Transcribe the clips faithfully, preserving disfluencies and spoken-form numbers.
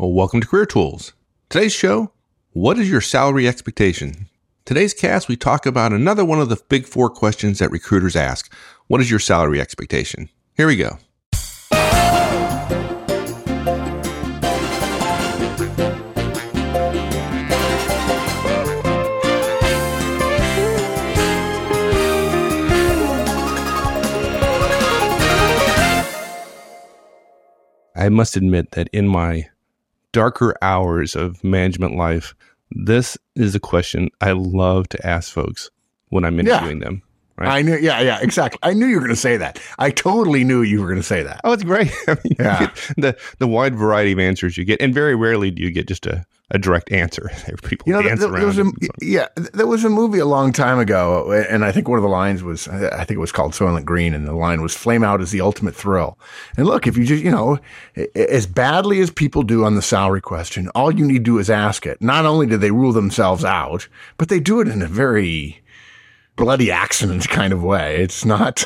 Well, welcome to Career Tools. Today's show, what is your salary expectation? Today's cast, we talk about another one of the big four questions that recruiters ask. What is your salary expectation? Here we go. I must admit that in my darker hours of management life, this is a question I love to ask folks when I'm interviewing yeah. them. Right? I knew, yeah, yeah, exactly. I knew you were going to say that. I totally knew you were going to say that. Oh, it's great. I mean, yeah. you get the the wide variety of answers you get, and very rarely do you get just a, a direct answer. People you know, dance there, around. There was a, yeah, there was a movie a long time ago, and I think one of the lines was, I think it was called Soylent Green, and the line was, "Flame out is the ultimate thrill." And look, if you just, you know, as badly as people do on the salary question, all you need to do is ask it. Not only do they rule themselves out, but they do it in a very bloody accident kind of way. It's not,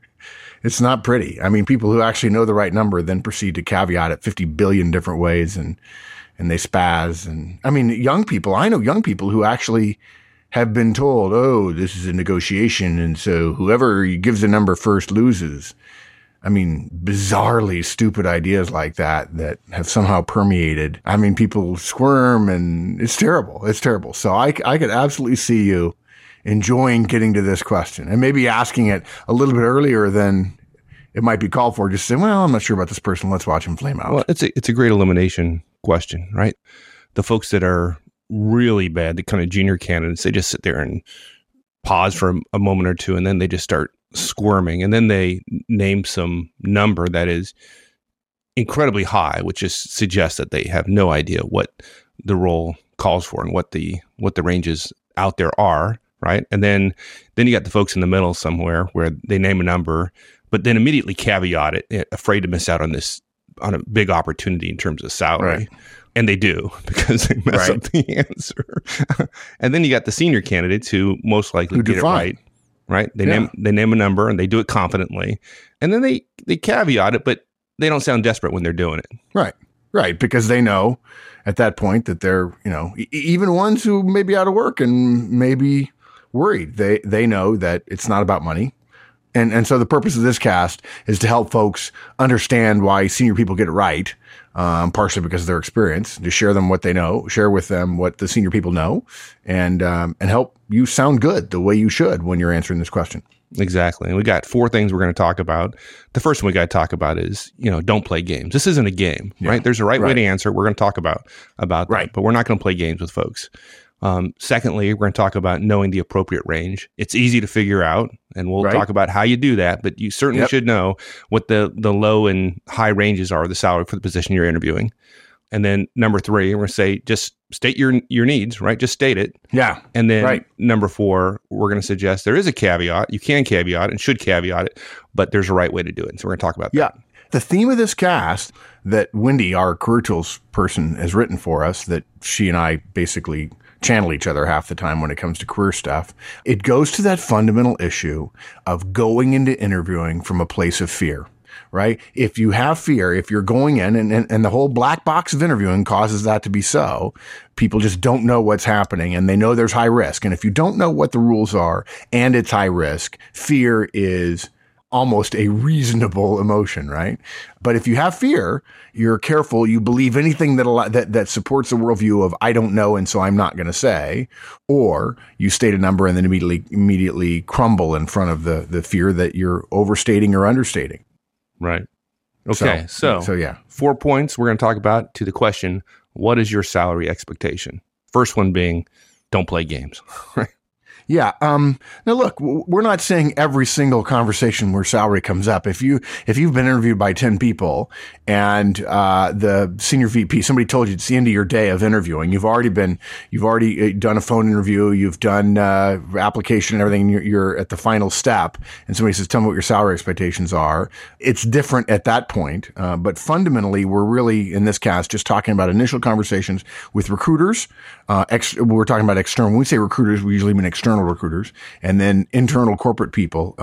it's not pretty. I mean, people who actually know the right number then proceed to caveat it fifty billion different ways, and, and they spaz. And I mean, young people, I know young people who actually have been told, oh, this is a negotiation, and so whoever gives the number first loses. I mean, bizarrely stupid ideas like that that have somehow permeated. I mean, people squirm, and it's terrible. It's terrible. So I, I could absolutely see you enjoying getting to this question and maybe asking it a little bit earlier than it might be called for. Just say, well, I'm not sure about this person. Let's watch him flame out. Well, it's a, it's a great elimination question, right? The folks that are really bad, the kind of junior candidates, they just sit there and pause for a, a moment or two, and then they just start squirming. And then they name some number that is incredibly high, which just suggests that they have no idea what the role calls for and what the, what the ranges out there are. Right. And then, then you got the folks in the middle somewhere where they name a number, but then immediately caveat it, afraid to miss out on this, on a big opportunity in terms of salary. Right. And they do, because they mess right. up the answer. And then you got the senior candidates who most likely who get define. it right. Right. They yeah. name, they name a number and they do it confidently. And then they, they caveat it, but they don't sound desperate when they're doing it. Right. Right. Because they know at that point that they're, you know, e- even ones who may be out of work and maybe worried. They they know that it's not about money. And and so the purpose of this cast is to help folks understand why senior people get it right, um, partially because of their experience, to share them what they know, share with them what the senior people know, and um, and help you sound good the way you should when you're answering this question. Exactly. And we got four things we're going to talk about. The first one we got to talk about is, you know, don't play games. This isn't a game, yeah. right? There's a right, right way to answer. We're going to talk about, about right. that, but we're not going to play games with folks. Um, secondly, we're going to talk about knowing the appropriate range. It's easy to figure out, and we'll right. talk about how you do that, but you certainly yep. should know what the, the low and high ranges are of the salary for the position you're interviewing. And then number three, we're going to say, just state your your needs, right? Just state it. Yeah. And then right. number four, we're going to suggest there is a caveat. You can caveat and should caveat it, but there's a right way to do it. So we're going to talk about yeah. that. The theme of this cast that Wendy, our Career Tools person, has written for us, that she and I basically channel each other half the time when it comes to career stuff. It goes to that fundamental issue of going into interviewing from a place of fear, right? If you have fear, if you're going in and, and, and the whole black box of interviewing causes that to be so, people just don't know what's happening and they know there's high risk. And if you don't know what the rules are and it's high risk, fear is almost a reasonable emotion, right? But if you have fear, you're careful, you believe anything that that, that supports the worldview of I don't know and so I'm not going to say, or you state a number and then immediately immediately crumble in front of the the fear that you're overstating or understating. Right. Okay. So, so, so yeah, four points we're going to talk about to the question, what is your salary expectation? First one being, don't play games. Right. Yeah. Um, now, look, we're not saying every single conversation where salary comes up. If you if you've been interviewed by ten people and uh, the senior V P, somebody told you it's the end of your day of interviewing, you've already been you've already done a phone interview, you've done uh, application and everything, and you're, you're at the final step, and somebody says, "Tell me what your salary expectations are." It's different at that point, uh, but fundamentally, we're really in this cast just talking about initial conversations with recruiters. Uh, ex- we're talking about external. When we say recruiters, we usually mean external recruiters, and then internal corporate people uh,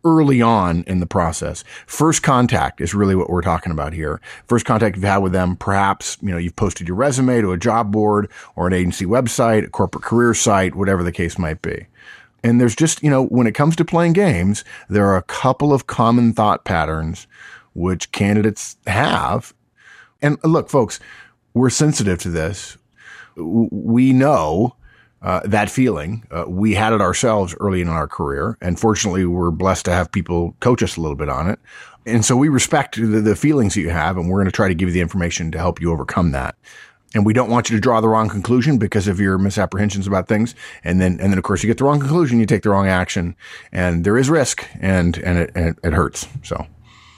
early on in the process. First contact is really what we're talking about here. First contact you've had with them, perhaps, you know, you've posted your resume to a job board or an agency website, a corporate career site, whatever the case might be. And there's just, you know, when it comes to playing games, there are a couple of common thought patterns which candidates have. And look, folks, we're sensitive to this. We know uh, that feeling. Uh, we had it ourselves early in our career. And fortunately, we're blessed to have people coach us a little bit on it. And so we respect the, the feelings that you have, and we're going to try to give you the information to help you overcome that. And we don't want you to draw the wrong conclusion because of your misapprehensions about things. And then, and then of course you get the wrong conclusion, you take the wrong action, and there is risk, and, and it, and it hurts. So,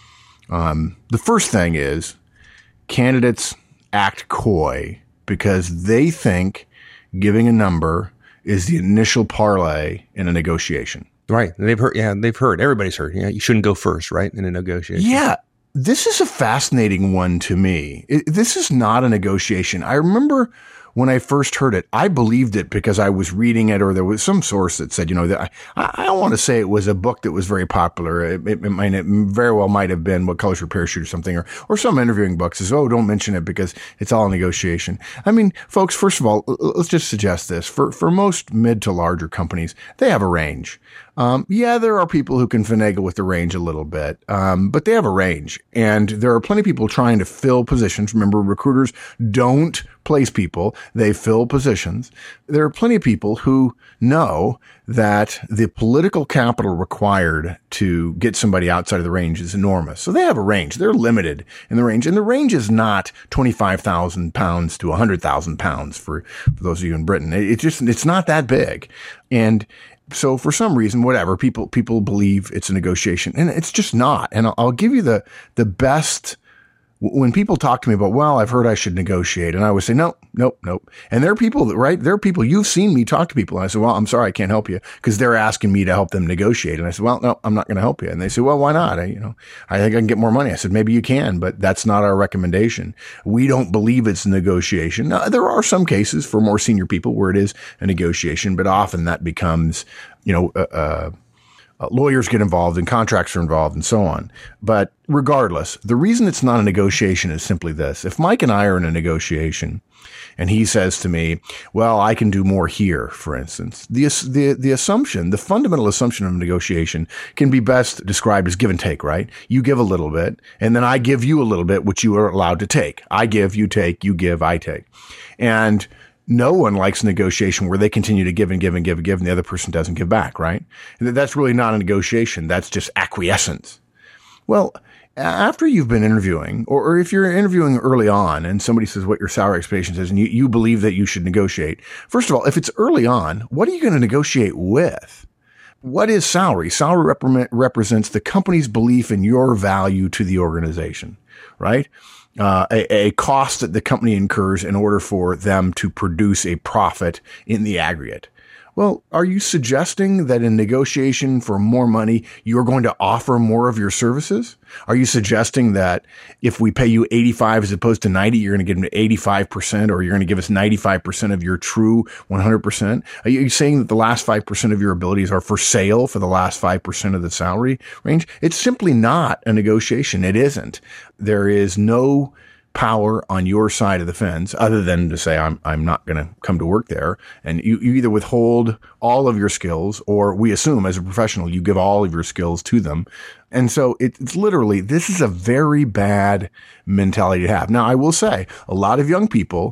um, the first thing is candidates act coy because they think giving a number is the initial parlay in a negotiation. Right. They've heard, yeah, they've heard, everybody's heard, yeah, you shouldn't go first, right? In a negotiation. Yeah. This is a fascinating one to me. It, this is not a negotiation. I remember when I first heard it, I believed it because I was reading it, or there was some source that said, you know, that I, I don't want to say it was a book that was very popular. It, it, it, might, it very well might have been What Colors Your Parachute or something, or, or some interviewing book says, oh, don't mention it because it's all negotiation. I mean, folks, first of all, let's just suggest this. For, for most mid to larger companies, they have a range. Um, yeah, there are people who can finagle with the range a little bit, um, but they have a range. And there are plenty of people trying to fill positions. Remember, recruiters don't place people. They fill positions. There are plenty of people who know that the political capital required to get somebody outside of the range is enormous. So they have a range. They're limited in the range. And the range is not twenty-five thousand pounds to one hundred thousand pounds for, for those of you in Britain. It, it just, it's not that big. And so for some reason, whatever, people, people believe it's a negotiation, and it's just not. And I'll, I'll give you the, the best. When people talk to me about, well, I've heard I should negotiate, and I would say, no, nope, nope. And there are people that, right? There are people, you've seen me talk to people, and I say, well, I'm sorry, I can't help you, because they're asking me to help them negotiate. And I said, well, no, I'm not going to help you. And they say, well, why not? I, you know, I think I can get more money. I said, maybe you can, but that's not our recommendation. We don't believe it's a negotiation. Now, there are some cases for more senior people where it is a negotiation, but often that becomes, you know, uh, uh Uh, lawyers get involved and contracts are involved and so on. But regardless, the reason it's not a negotiation is simply this. If Mike and I are in a negotiation and he says to me, well, I can do more here, for instance, the, the, the assumption, the fundamental assumption of negotiation can be best described as give and take, right? You give a little bit, and then I give you a little bit, which you are allowed to take. I give, you take, you give, I take. And no one likes a negotiation where they continue to give and give and give and give, and the other person doesn't give back, right? That's really not a negotiation. That's just acquiescence. Well, after you've been interviewing, or, or if you're interviewing early on and somebody says what your salary expectations is and you, you believe that you should negotiate, first of all, if it's early on, what are you going to negotiate with? What is salary? Salary rep- represents the company's belief in your value to the organization, right? Uh, a, a cost that the company incurs in order for them to produce a profit in the aggregate. Well, are you suggesting that in negotiation for more money, you're going to offer more of your services? Are you suggesting that if we pay you eighty-five as opposed to ninety, you're going to give them eighty-five percent, or you're going to give us ninety-five percent of your true one hundred percent? Are you saying that the last five percent of your abilities are for sale for the last five percent of the salary range? It's simply not a negotiation. It isn't. There is no power on your side of the fence other than to say, I'm, I'm not going to come to work there. And you, you either withhold all of your skills, or we assume as a professional, you give all of your skills to them. And so it, it's literally, this is a very bad mentality to have. Now, I will say a lot of young people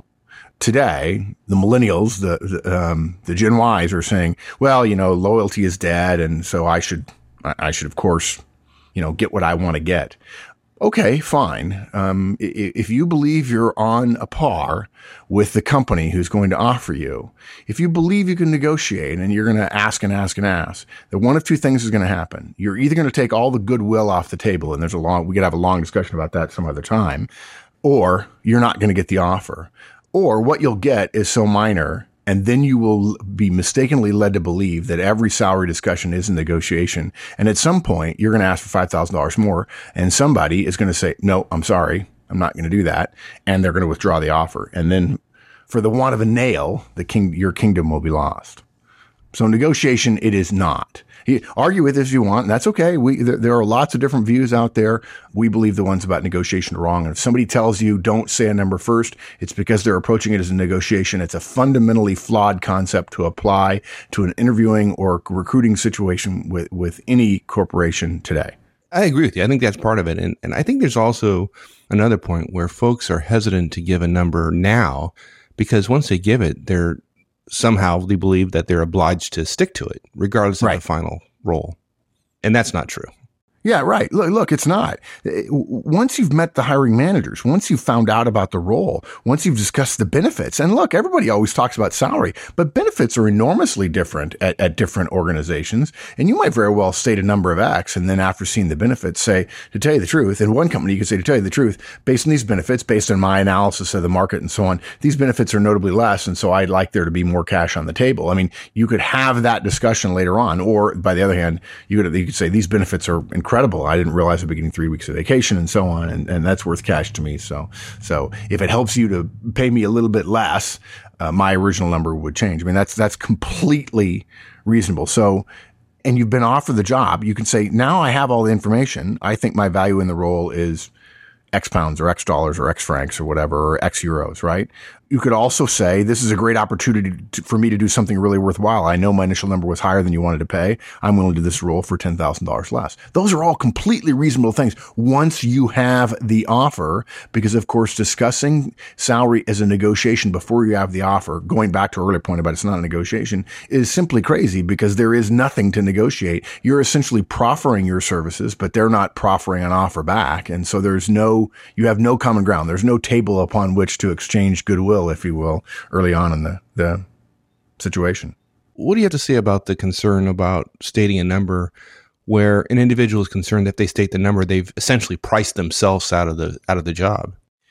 today, the millennials, the, the, um, the Gen Ys are saying, well, you know, loyalty is dead. And so I should, I should, of course, you know, get what I want to get. Okay, fine. Um, if you believe you're on a par with the company who's going to offer you, if you believe you can negotiate and you're going to ask and ask and ask, then one of two things is going to happen. You're either going to take all the goodwill off the table, and there's a long, we could have a long discussion about that some other time, or you're not going to get the offer. Or what you'll get is so minor, and then you will be mistakenly led to believe that every salary discussion is a negotiation. And at some point, you're going to ask for five thousand dollars more, and somebody is going to say, no, I'm sorry, I'm not going to do that. And they're going to withdraw the offer. And then for the want of a nail, the king, your kingdom will be lost. So negotiation, it is not. You argue with us if you want, and that's okay. We there, there are lots of different views out there. We believe the ones about negotiation are wrong. And if somebody tells you don't say a number first, it's because they're approaching it as a negotiation. It's a fundamentally flawed concept to apply to an interviewing or recruiting situation with, with any corporation today. I agree with you. I think that's part of it. And, and I think there's also another point where folks are hesitant to give a number now because once they give it, they're somehow they believe that they're obliged to stick to it, regardless of right. the final role. And that's not true. Yeah, right. Look, look, it's not. Once you've met the hiring managers, once you've found out about the role, once you've discussed the benefits, and look, everybody always talks about salary, but benefits are enormously different at, at different organizations. And you might very well state a number of X, and then after seeing the benefits, say, to tell you the truth, in one company, you could say, to tell you the truth, based on these benefits, based on my analysis of the market and so on, these benefits are notably less. And so I'd like there to be more cash on the table. I mean, you could have that discussion later on, or by the other hand, you could, you could say these benefits are incredible. I didn't realize I'd be getting three weeks of vacation and so on. And, and that's worth cash to me. So, so if it helps you to pay me a little bit less, uh, my original number would change. I mean, that's, that's completely reasonable. So, and you've been offered the job, you can say, now I have all the information. I think my value in the role is X pounds or X dollars or X francs or whatever, or X euros, right? You could also say, this is a great opportunity to, for me to do something really worthwhile. I know my initial number was higher than you wanted to pay. I'm willing to do this role for ten thousand dollars less. Those are all completely reasonable things once you have the offer, because of course, discussing salary as a negotiation before you have the offer, going back to our earlier point about it's not a negotiation, is simply crazy because there is nothing to negotiate. You're essentially proffering your services, but they're not proffering an offer back. And so there's no, you have no common ground. There's no table upon which to exchange goodwill, if you will, early on in the, the situation. What do you have to say about the concern about stating a number where an individual is concerned that if they state the number, they've essentially priced themselves out of the out of the job?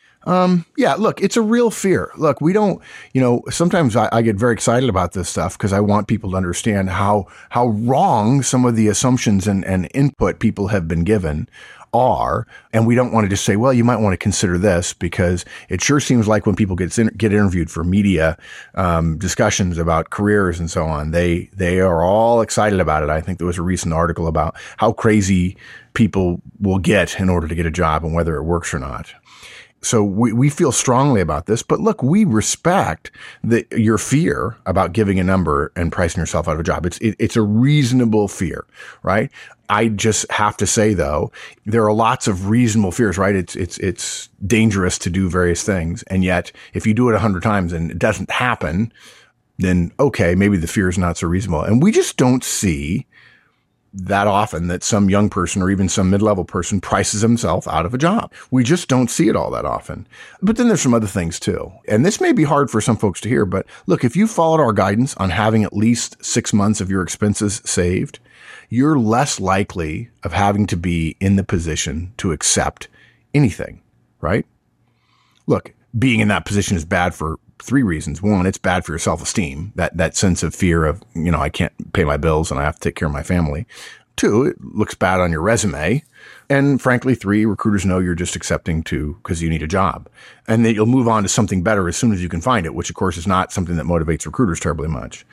Um, yeah, look, it's a real fear. Look, we don't, you know, sometimes I, I get very excited about this stuff because I want people to understand how, how wrong some of the assumptions and, and input people have been given are. And we don't want to just say, well, you might want to consider this, because it sure seems like when people get, get interviewed for media, um, discussions about careers and so on, they, they are all excited about it. I think there was a recent article about how crazy people will get in order to get a job and whether it works or not. So we, we feel strongly about this, but look, we respect the, your fear about giving a number and pricing yourself out of a job. It's, it, it's a reasonable fear, right? I just have to say though, there are lots of reasonable fears, right? It's, it's, it's dangerous to do various things. And yet if you do it a hundred times and it doesn't happen, then okay, maybe the fear is not so reasonable. And we just don't see that often that some young person or even some mid-level person prices himself out of a job. We just don't see it all that often. But then there's some other things too. And this may be hard for some folks to hear, but look, if you followed our guidance on having at least six months of your expenses saved, you're less likely of having to be in the position to accept anything, right? Look, being in that position is bad for three reasons. One, it's bad for your self-esteem, that, that sense of fear of, you know, I can't pay my bills and I have to take care of my family. Two, it looks bad on your resume. And frankly, three, recruiters know you're just accepting to because you need a job, and that you'll move on to something better as soon as you can find it, which of course is not something that motivates recruiters terribly much.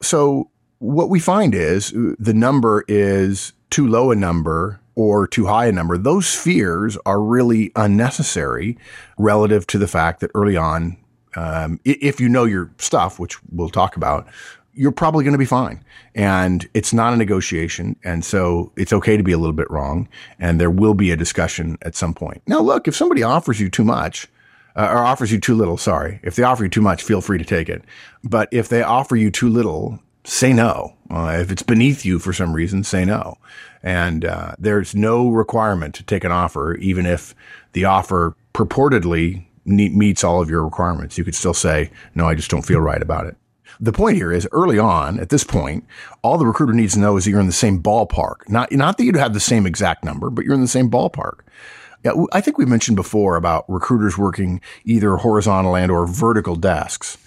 So what we find is the number is too low a number or too high a number. Those fears are really unnecessary relative to the fact that early on, Um, if you know your stuff, which we'll talk about, you're probably going to be fine. And it's not a negotiation. And so it's okay to be a little bit wrong. And there will be a discussion at some point. Now, look, if somebody offers you too much, uh, or offers you too little, sorry, if they offer you too much, feel free to take it. But if they offer you too little, say no. Uh, if it's beneath you for some reason, say no. And uh, there's no requirement to take an offer, even if the offer purportedly meets all of your requirements. You could still say, no, I just don't feel right about it. The point here is early on, at this point, all the recruiter needs to know is that you're in the same ballpark. Not, not that you'd have the same exact number, but you're in the same ballpark. I think we mentioned before about recruiters working either horizontal and or vertical desks.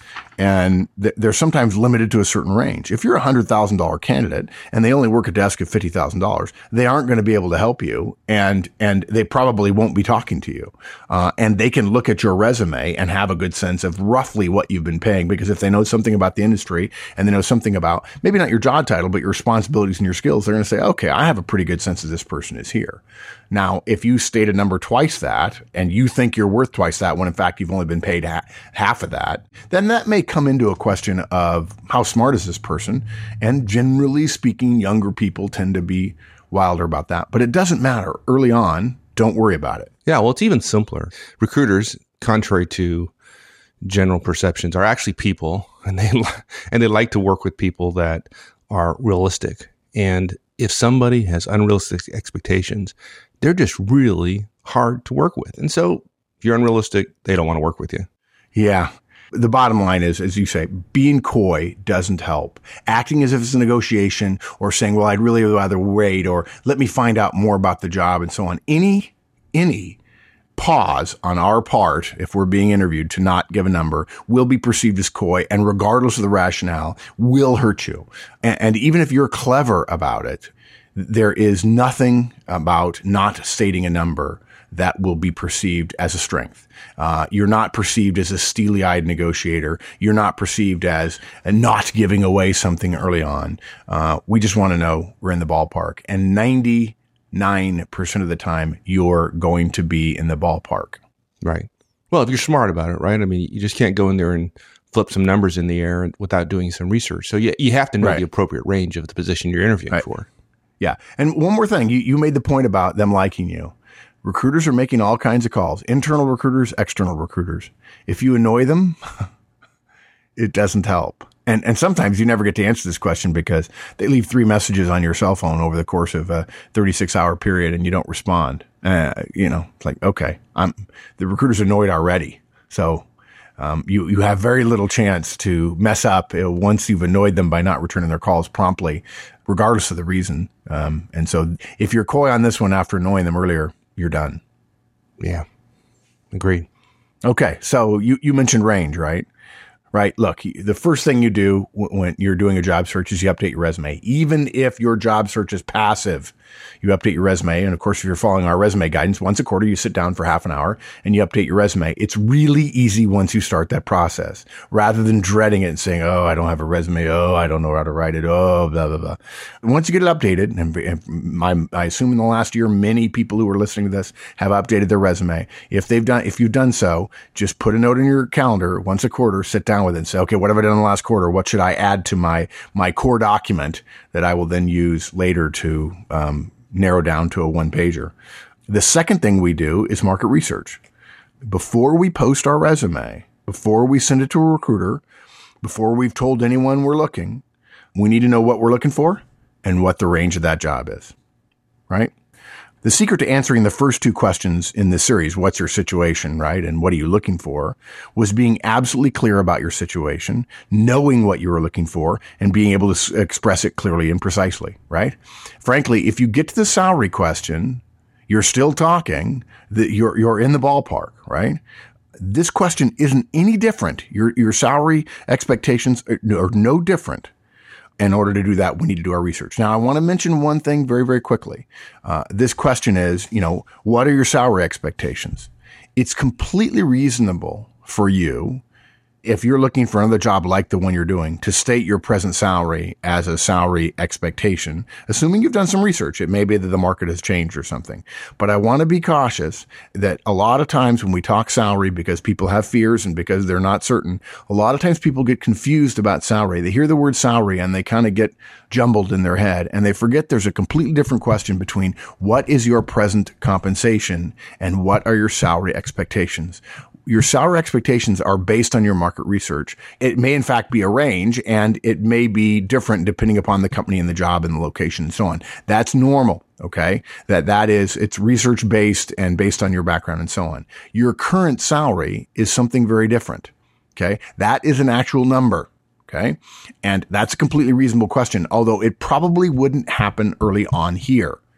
And th- they're sometimes limited to a certain range. If you're a one hundred thousand dollars candidate and they only work a desk of fifty thousand dollars, they aren't going to be able to help you, and and they probably won't be talking to you. Uh, and they can look at your resume and have a good sense of roughly what you've been paying, because if they know something about the industry and they know something about maybe not your job title, but your responsibilities and your skills, they're going to say, okay, I have a pretty good sense of this person is here. Now, if you state a number twice that and you think you're worth twice that when in fact you've only been paid ha- half of that, then that may come into a question of how smart is this person? And generally speaking, younger people tend to be wilder about that. But it doesn't matter. Early on, don't worry about it. Yeah, well, it's even simpler. Recruiters, contrary to general perceptions, are actually people, and they and they like to work with people that are realistic. And if somebody has unrealistic expectations, they're just really hard to work with. And so if you're unrealistic, they don't want to work with you. Yeah. The bottom line is, as you say, being coy doesn't help. Acting as if it's a negotiation, or saying, well, I'd really rather wait, or let me find out more about the job and so on. Any, any pause on our part, if we're being interviewed, to not give a number will be perceived as coy, and regardless of the rationale, will hurt you. And, and even if you're clever about it, there is nothing about not stating a number that will be perceived as a strength. Uh, you're not perceived as a steely-eyed negotiator. You're not perceived as not giving away something early on. Uh, we just want to know we're in the ballpark. And ninety-nine percent of the time, you're going to be in the ballpark. Right. Well, if you're smart about it, right? I mean, you just can't go in there and flip some numbers in the air without doing some research. So you, you have to know Right. the appropriate range of the position you're interviewing Right. for. Yeah. And one more thing, you, you made the point about them liking you. Recruiters are making all kinds of calls, internal recruiters, external recruiters. If you annoy them, it doesn't help. And and sometimes you never get to answer this question because they leave three messages on your cell phone over the course of a thirty-six hour period and you don't respond. Uh, you know, it's like, okay, I'm the recruiter's annoyed already. So um, you, you have very little chance to mess up uh, once you've annoyed them by not returning their calls promptly, regardless of the reason. Um, and so if you're coy on this one after annoying them earlier, you're done. Yeah. Agreed. Okay. So you, you mentioned range, right? Right. Look, the first thing you do w- when you're doing a job search is you update your resume. Even if your job search is passive, you update your resume. And of course, if you're following our resume guidance, once a quarter, you sit down for half an hour and you update your resume. It's really easy once you start that process, rather than dreading it and saying, oh, I don't have a resume. Oh, I don't know how to write it. Oh, blah, blah, blah. And once you get it updated, and, and I, I assume in the last year, many people who are listening to this have updated their resume. If they've done, if you've done so, just put a note in your calendar once a quarter, sit down with it and say, okay, what have I done in the last quarter? What should I add to my, my core document that I will then use later to, um, narrow down to a one pager. The second thing we do is market research. Before we post our resume, before we send it to a recruiter, before we've told anyone we're looking, we need to know what we're looking for and what the range of that job is, right? The secret to answering the first two questions in this series, what's your situation, right? And what are you looking for, was being absolutely clear about your situation, knowing what you were looking for, and being able to s- express it clearly and precisely, right? Frankly, if you get to the salary question, you're still talking, that you're, you're in the ballpark, right? This question isn't any different. Your, your salary expectations are no, are no different. In order to do that, we need to do our research. Now, I want to mention one thing very, very quickly. Uh, this question is, you know, what are your salary expectations? It's completely reasonable for you, if you're looking for another job like the one you're doing, to state your present salary as a salary expectation, assuming you've done some research. It may be that the market has changed or something. But I want to be cautious that a lot of times when we talk salary, because people have fears and because they're not certain, a lot of times people get confused about salary. They hear the word salary and they kind of get jumbled in their head, and they forget there's a completely different question between what is your present compensation and what are your salary expectations. Your salary expectations are based on your market research. It may in fact be a range, and it may be different depending upon the company and the job and the location and so on. That's normal. Okay. That, that is, it's research based and based on your background and so on. Your current salary is something very different. Okay. That is an actual number. Okay. And that's a completely reasonable question, although it probably wouldn't happen early on here.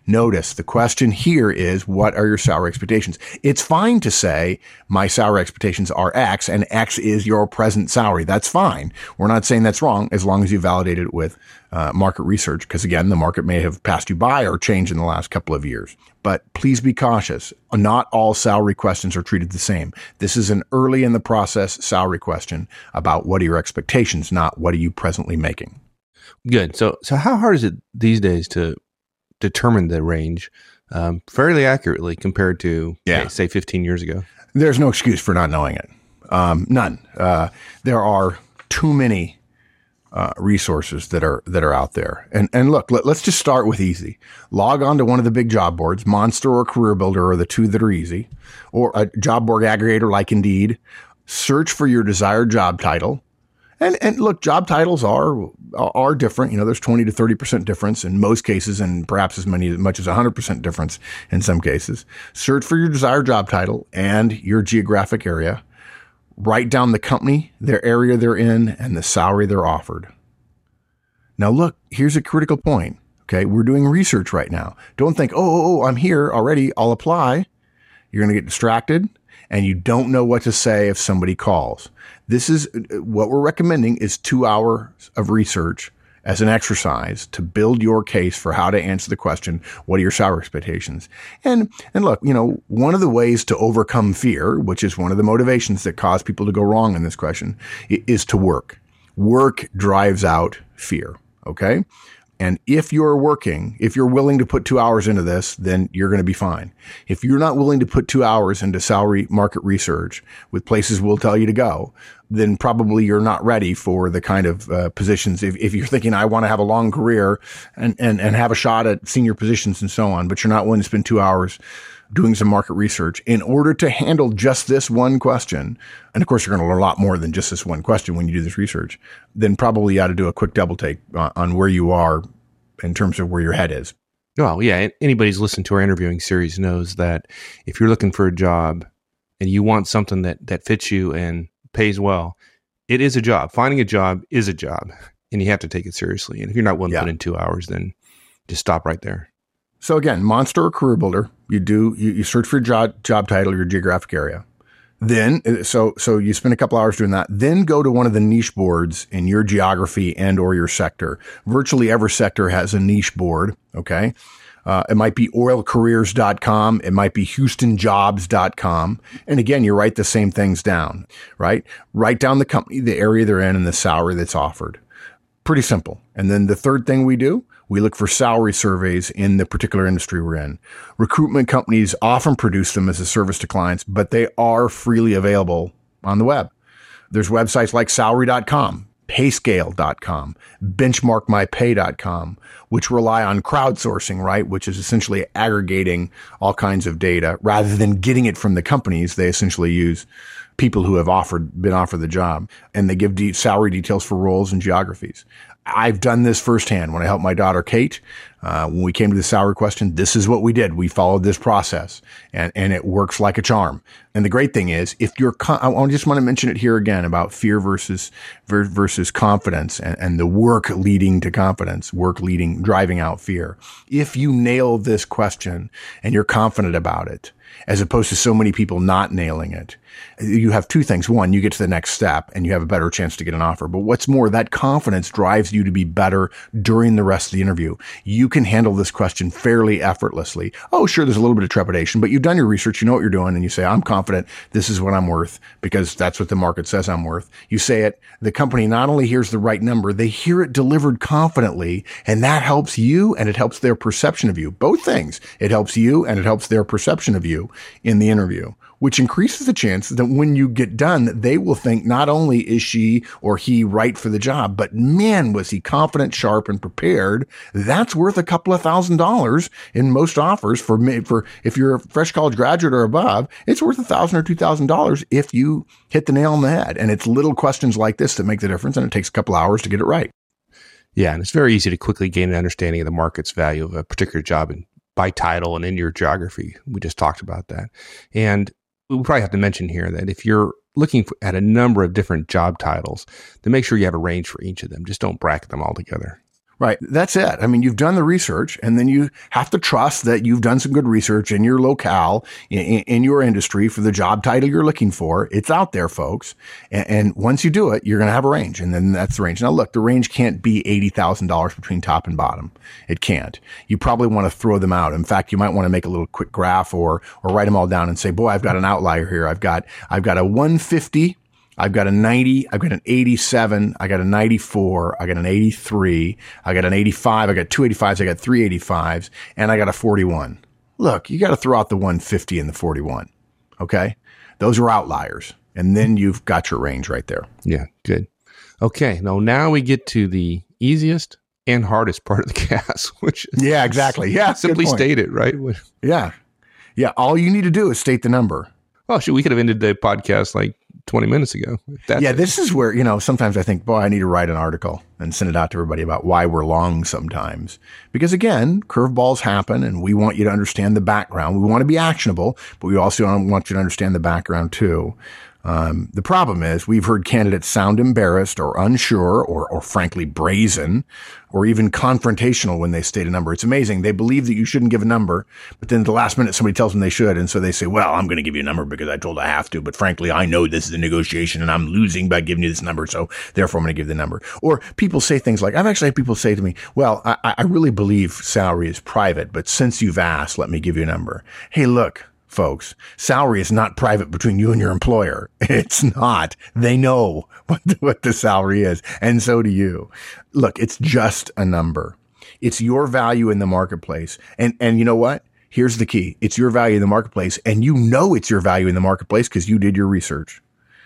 Notice the question here is, what are your salary expectations? It's fine to say my salary expectations are X and X is your present salary. That's fine. We're not saying that's wrong as long as you validate it with uh, market research, because again, the market may have passed you by or changed in the last couple of years. But please be cautious. Not all salary questions are treated the same. This is an early in the process salary question about what are your expectations, not what are you presently making. Good. So, so how hard is it these days to determine the range um, fairly accurately compared to, yeah. say, say, fifteen years ago? There's no excuse for not knowing it. Um, none. Uh, there are too many uh, resources that are that are out there. And and look, let, let's just start with easy. Log on to one of the big job boards. Monster or Career Builder are the two that are easy, or a job board aggregator like Indeed. Search for your desired job title. And and look, job titles are are different. You know, there's twenty to thirty percent difference in most cases, and perhaps as many as much as one hundred percent difference in some cases. Search for your desired job title and your geographic area. Write down the company, their area they're in, and the salary they're offered. Now, look, here's a critical point. Okay, we're doing research right now. Don't think, oh, oh, oh I'm here already, I'll apply. You're going to get distracted, and you don't know what to say if somebody calls. This is what we're recommending is two hours of research as an exercise to build your case for how to answer the question, what are your salary expectations? And, and look, you know, one of the ways to overcome fear, which is one of the motivations that cause people to go wrong in this question, is to work. Work drives out fear. Okay. And if you're working, if you're willing to put two hours into this, then you're going to be fine. If you're not willing to put two hours into salary market research with places we'll tell you to go, then probably you're not ready for the kind of uh, positions. If, if you're thinking, I want to have a long career and, and, and have a shot at senior positions and so on, but you're not willing to spend two hours doing some market research in order to handle just this one question. And of course, you're going to learn a lot more than just this one question when you do this research. Then probably you ought to do a quick double take on, on where you are in terms of where your head is. Well, yeah. Anybody's listened to our interviewing series knows that if you're looking for a job and you want something that, that fits you and pays well, it is a job. Finding a job is a job, and you have to take it seriously. And if you're not willing yeah. to put in two hours, then just stop right there. So again, Monster or Career Builder, you do, you, you search for your job, job title, your geographic area. Then, so, so you spend a couple hours doing that. Then go to one of the niche boards in your geography and or your sector. Virtually every sector has a niche board. Okay. Uh, it might be oil careers dot com. It might be houston jobs dot com. And again, you write the same things down, right? Write down the company, the area they're in, and the salary that's offered. Pretty simple. And then the third thing we do, we look for salary surveys in the particular industry we're in. Recruitment companies often produce them as a service to clients, but they are freely available on the web. There's websites like salary dot com, payscale dot com, benchmark my pay dot com, which rely on crowdsourcing, right? Which is essentially aggregating all kinds of data rather than getting it from the companies. They essentially use people who have offered, been offered the job, and they give de- salary details for roles and geographies. I've done this firsthand when I helped my daughter, Kate. Uh, when we came to the salary question, this is what we did. We followed this process, and, and it works like a charm. And the great thing is, if you're, con- I just want to mention it here again about fear versus, versus confidence and, and the work leading to confidence, work leading, driving out fear. If you nail this question and you're confident about it, as opposed to so many people not nailing it, you have two things. One, you get to the next step and you have a better chance to get an offer. But what's more, that confidence drives you to be better during the rest of the interview. You can handle this question fairly effortlessly. Oh, sure, there's a little bit of trepidation, but you've done your research, you know what you're doing, and you say, I'm confident this is what I'm worth because that's what the market says I'm worth. You say it, the company not only hears the right number, they hear it delivered confidently, and that helps you and it helps their perception of you. Both things. It helps you and it helps their perception of you in the interview, which increases the chance that when you get done, they will think not only is she or he right for the job, but man, was he confident, sharp, and prepared. That's worth a couple of thousand dollars in most offers for me. For if you're a fresh college graduate or above, it's worth a thousand or two thousand dollars if you hit the nail on the head. And it's little questions like this that make the difference, and it takes a couple hours to get it right. Yeah, and it's very easy to quickly gain an understanding of the market's value of a particular job and by title and in your geography. We just talked about that. And we probably have to mention here that if you're looking for, at a number of different job titles, then make sure you have a range for each of them. Just don't bracket them all together. Right. That's it. I mean, you've done the research, and then you have to trust that you've done some good research in your locale, in, in your industry for the job title you're looking for. It's out there, folks. And, and once you do it, you're going to have a range, and then that's the range. Now, look, the range can't be eighty thousand dollars between top and bottom. It can't. You probably want to throw them out. In fact, you might want to make a little quick graph or, or write them all down and say, boy, I've got an outlier here. I've got, I've got a one fifty. I've got a ninety, I've got an eighty-seven, I got a ninety-four, I got an eighty-three, I got an eighty-five, I got two eighty-fives, I got three eighty-fives, and I got a forty-one. Look, you got to throw out the one fifty and the forty-one. Okay? Those are outliers. And then you've got your range right there. Yeah, good. Okay, now now we get to the easiest and hardest part of the C A S, which is yeah, exactly. Yeah, simply state it, right? Yeah. Yeah, all you need to do is state the number. Well, shoot, we could have ended the podcast like twenty minutes ago. Yeah, this is where, you know, sometimes I think, boy, I need to write an article and send it out to everybody about why we're long sometimes. Because again, curveballs happen, and we want you to understand the background. We want to be actionable, but we also want you to understand the background too. Um, the problem is we've heard candidates sound embarrassed or unsure or, or frankly brazen or even confrontational when they state a number. It's amazing. They believe that you shouldn't give a number, but then at the last minute somebody tells them they should. And so they say, well, I'm going to give you a number because I told I have to. But frankly, I know this is a negotiation and I'm losing by giving you this number. So therefore I'm going to give the number. Or people say things like, I've actually had people say to me, well, I, I really believe salary is private, but since you've asked, let me give you a number. Hey, look. Folks, salary is not private between you and your employer. It's not. They know what the, what the salary is, and so do you. Look, it's just a number. It's your value in the marketplace. And and you know what? Here's the key. It's your value in the marketplace, and you know it's your value in the marketplace because you did your research.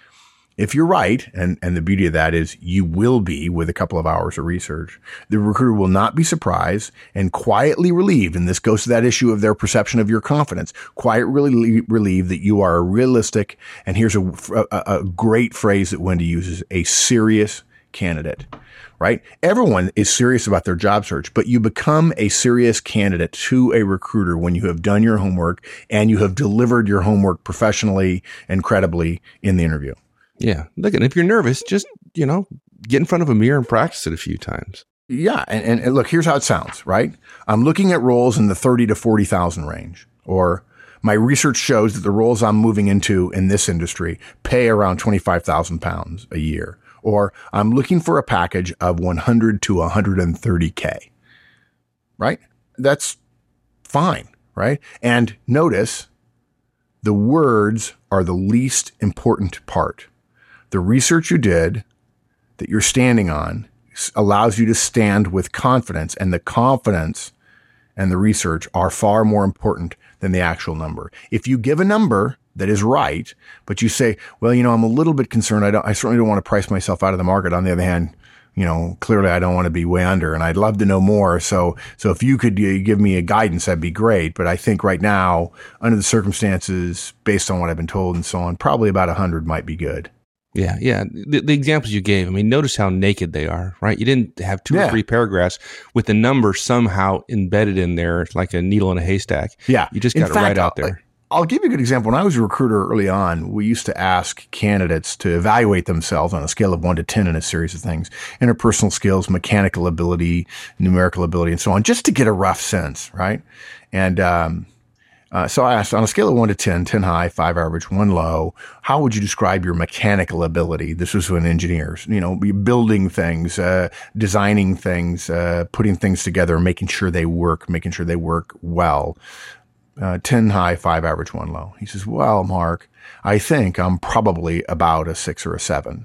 If you're right, and, and the beauty of that is you will be with a couple of hours of research, the recruiter will not be surprised and quietly relieved, and this goes to that issue of their perception of your confidence, quietly relieved that you are a realistic, and here's a, a, a great phrase that Wendy uses, a serious candidate, right? Everyone is serious about their job search, but you become a serious candidate to a recruiter when you have done your homework and you have delivered your homework professionally and credibly in the interview. Yeah. Look, and if you're nervous, just, you know, get in front of a mirror and practice it a few times. Yeah. And, and look, here's how it sounds, right? I'm looking at roles in the thirty to forty thousand range, or my research shows that the roles I'm moving into in this industry pay around twenty-five thousand pounds a year, or I'm looking for a package of one hundred to one hundred thirty K, right? That's fine, right? And notice the words are the least important part. The research you did that you're standing on allows you to stand with confidence, and the confidence and the research are far more important than the actual number. If you give a number that is right, but you say, well, you know, I'm a little bit concerned. I don't, I certainly don't want to price myself out of the market. On the other hand, you know, clearly I don't want to be way under, and I'd love to know more. So, so if you could uh, give me a guidance, that'd be great. But I think right now, under the circumstances, based on what I've been told and so on, probably about a hundred might be good. Yeah, yeah. The, the examples you gave, I mean, notice how naked they are, right? You didn't have two yeah. or three paragraphs with the number somehow embedded in there like a needle in a haystack. Yeah. You just got it right out there. I'll give you a good example. When I was a recruiter early on, we used to ask candidates to evaluate themselves on a scale of one to ten in a series of things: interpersonal skills, mechanical ability, numerical ability, and so on, just to get a rough sense, right? And um, uh, so I asked, on a scale of one to ten, ten high, five average, one low, how would you describe your mechanical ability? This was when engineers, you know, building things, uh, designing things, uh, putting things together, making sure they work, making sure they work well. Uh, ten high, five average, one low. He says, well, Mark, I think I'm probably about a six or a seven.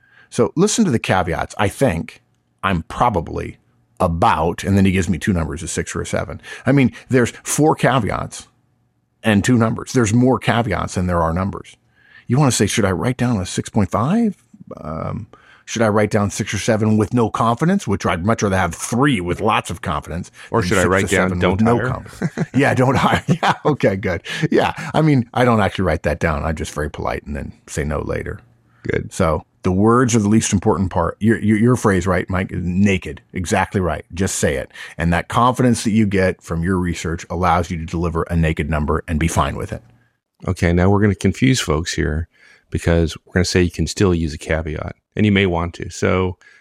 So listen to the caveats. I think I'm probably about, and then he gives me two numbers, a six or a seven. I mean, there's four caveats and two numbers. There's more caveats than there are numbers. You want to say, should I write down a six point five? Um, Should I write down six or seven with no confidence, which I'd much rather have three with lots of confidence? Or should I write down don't hire? No confidence. Yeah, don't hire. Yeah, okay, good. Yeah, I mean, I don't actually write that down. I'm just very polite and then say no later. Good. So the words are the least important part. Your, your, your phrase, right, Mike, is naked. Exactly right. Just say it. And that confidence that you get from your research allows you to deliver a naked number and be fine with it. Okay, now we're going to confuse folks here, because we're going to say you can still use a caveat, and you may want to. So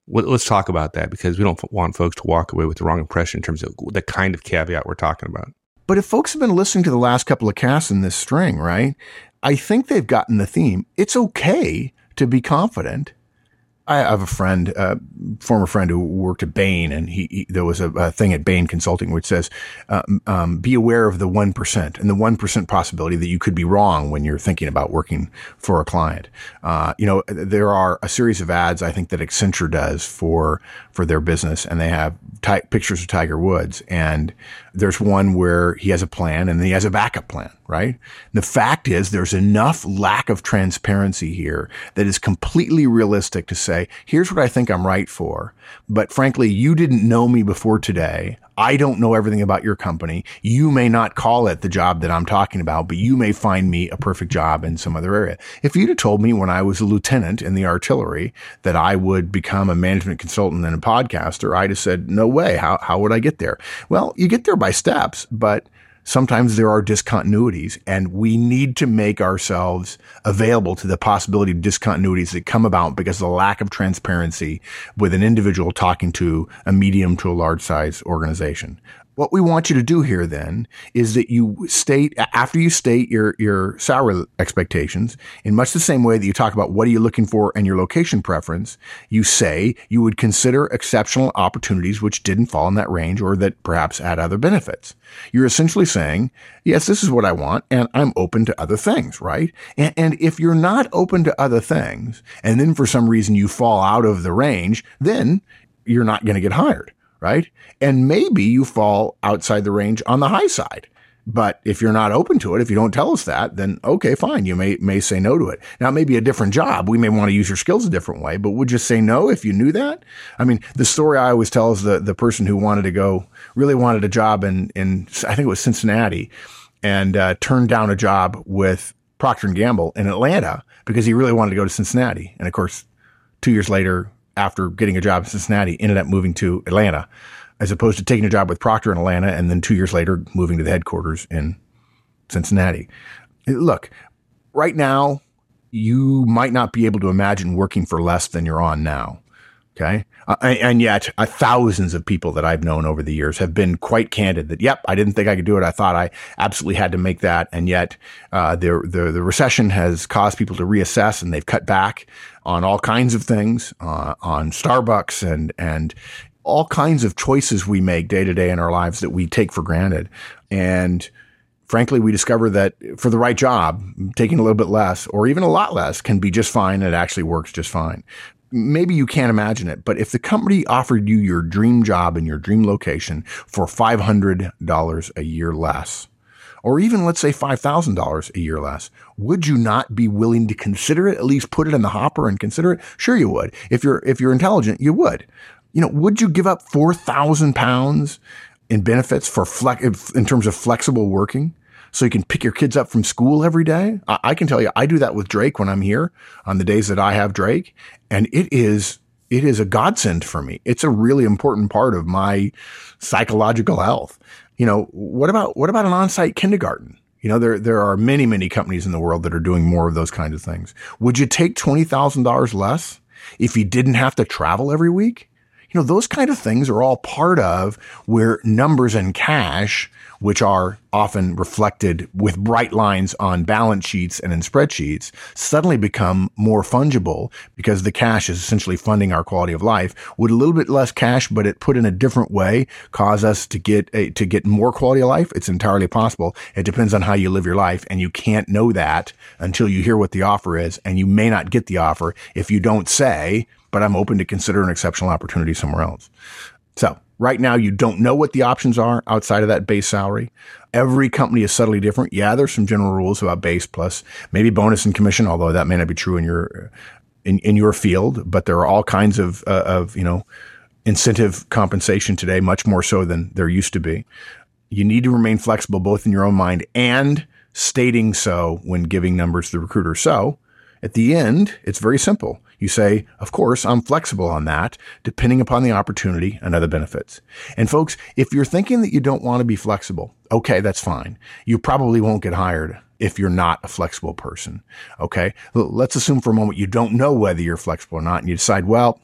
Let's talk about that, because we don't want folks to walk away with the wrong impression in terms of the kind of caveat we're talking about. But if folks have been listening to the last couple of casts in this string, right, I think they've gotten the theme. It's okay to be confident. I have a friend, uh, former friend who worked at Bain, and he, he there was a, a thing at Bain Consulting which says, uh, um, be aware of the one percent and the one percent possibility that you could be wrong when you're thinking about working for a client. Uh, you know, there are a series of ads I think that Accenture does for, for their business, and they have ty- pictures of Tiger Woods. And there's one where he has a plan and then he has a backup plan, right? The fact is there's enough lack of transparency here that is completely realistic to say, here's what I think I'm right for. But frankly, you didn't know me before today. I don't know everything about your company. You may not call it the job that I'm talking about, but you may find me a perfect job in some other area. If you'd have told me when I was a lieutenant in the artillery that I would become a management consultant and a podcaster, I'd have said, no way. How, how would I get there? Well, you get there by steps, but sometimes there are discontinuities, and we need to make ourselves available to the possibility of discontinuities that come about because of the lack of transparency with an individual talking to a medium to a large size organization. What we want you to do here then is that you state, after you state your, your salary expectations, in much the same way that you talk about what are you looking for and your location preference, you say you would consider exceptional opportunities which didn't fall in that range or that perhaps had other benefits. You're essentially saying, yes, this is what I want, and I'm open to other things, right? And, and if you're not open to other things, and then for some reason you fall out of the range, then you're not going to get hired. Right? And maybe you fall outside the range on the high side. But if you're not open to it, if you don't tell us that, then okay, fine. You may, may say no to it. Now, it may be a different job. We may want to use your skills a different way, but would you say no if you knew that? I mean, the story I always tell is the, the person who wanted to go, really wanted a job in, in, I think it was Cincinnati, and uh, turned down a job with Procter and Gamble in Atlanta because he really wanted to go to Cincinnati. And of course, two years later, after getting a job in Cincinnati, ended up moving to Atlanta, as opposed to taking a job with Procter in Atlanta and then two years later moving to the headquarters in Cincinnati. Look, right now, you might not be able to imagine working for less than you're on now. Okay. Uh, and yet uh, thousands of people that I've known over the years have been quite candid that, yep, I didn't think I could do it. I thought I absolutely had to make that. And yet uh, the, the, the recession has caused people to reassess, and they've cut back on all kinds of things, uh, on Starbucks and, and all kinds of choices we make day to day in our lives that we take for granted. And frankly, we discover that for the right job, taking a little bit less or even a lot less can be just fine. And it actually works just fine. Maybe you can't imagine it, but if the company offered you your dream job in your dream location for five hundred dollars a year less, or even let's say five thousand dollars a year less, would you not be willing to consider it, at least put it in the hopper and consider it? Sure you would. If you're, if you're intelligent, you would. You know, would you give up four thousand pounds in benefits for flex, in terms of flexible working? So you can pick your kids up from school every day. I, I can tell you, I do that with Drake when I'm here on the days that I have Drake. And it is, it is a godsend for me. It's a really important part of my psychological health. You know, what about, what about an on-site kindergarten? You know, there, there are many, many companies in the world that are doing more of those kinds of things. Would you take twenty thousand dollars less if you didn't have to travel every week? You know, those kind of things are all part of where numbers and cash, which are often reflected with bright lines on balance sheets and in spreadsheets, suddenly become more fungible because the cash is essentially funding our quality of life. Would a little bit less cash, but it put in a different way, cause us to get a, to get more quality of life? It's entirely possible. It depends on how you live your life, and you can't know that until you hear what the offer is, and you may not get the offer if you don't say, but I'm open to consider an exceptional opportunity somewhere else. So right now, you don't know what the options are outside of that base salary. Every company is subtly different. Yeah, there's some general rules about base plus maybe bonus and commission, although that may not be true in your in, in your field. But there are all kinds of uh, of you know incentive compensation today, much more so than there used to be. You need to remain flexible both in your own mind and stating so when giving numbers to the recruiter. So at the end, it's very simple. You say, of course, I'm flexible on that, depending upon the opportunity and other benefits. And folks, if you're thinking that you don't want to be flexible, okay, that's fine. You probably won't get hired if you're not a flexible person. Okay. Let's assume for a moment you don't know whether you're flexible or not, and you decide, well,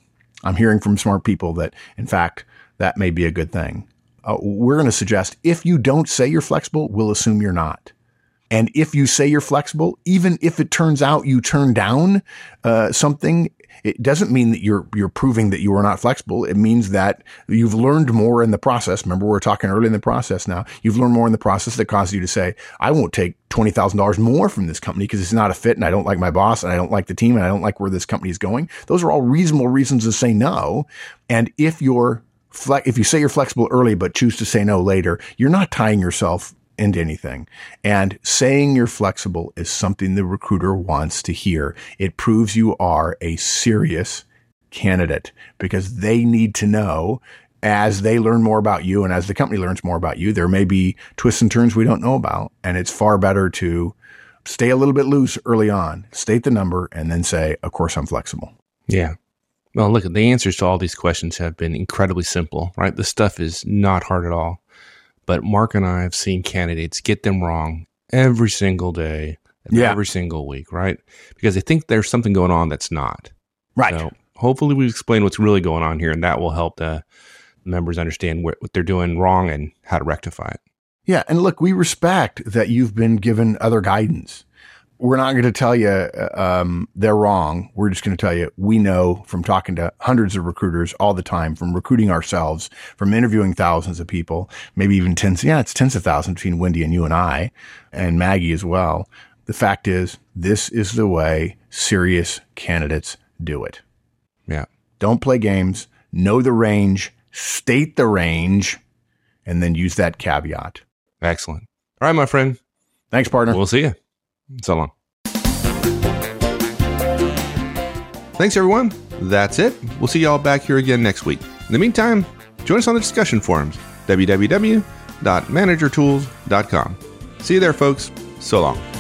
I'm hearing from smart people that, in fact, that may be a good thing. Uh, we're going to suggest if you don't say you're flexible, we'll assume you're not. And if you say you're flexible, even if it turns out you turn down uh, something, it doesn't mean that you're you're proving that you are not flexible. It means that you've learned more in the process. Remember, we're talking early in the process now. You've learned more in the process that causes you to say, I won't take twenty thousand dollars more from this company because it's not a fit and I don't like my boss and I don't like the team and I don't like where this company is going. Those are all reasonable reasons to say no. And if you're fle- if you say you're flexible early but choose to say no later, you're not tying yourself into anything. And saying you're flexible is something the recruiter wants to hear. It proves you are a serious candidate because they need to know as they learn more about you and as the company learns more about you, there may be twists and turns we don't know about. And it's far better to stay a little bit loose early on, state the number, and then say, of course, I'm flexible. Yeah. Well, look, the answers to all these questions have been incredibly simple, right? This stuff is not hard at all. But Mark and I have seen candidates get them wrong every single day, yeah. every single week, right? Because they think there's something going on that's not. Right. So hopefully we explain what's really going on here, and that will help the members understand what, what they're doing wrong and how to rectify it. Yeah. And look, we respect that you've been given other guidance. We're not going to tell you um, they're wrong. We're just going to tell you we know from talking to hundreds of recruiters all the time, from recruiting ourselves, from interviewing thousands of people, maybe even tens. Yeah, it's tens of thousands between Wendy and you and I and Maggie as well. The fact is, this is the way serious candidates do it. Yeah. Don't play games. Know the range. State the range. And then use that caveat. Excellent. All right, my friend. Thanks, partner. We'll see you. So long. Thanks, everyone. That's it. We'll see y'all back here again next week. In the meantime, join us on the discussion forums, w w w dot manager tools dot com. See you there, folks. So long.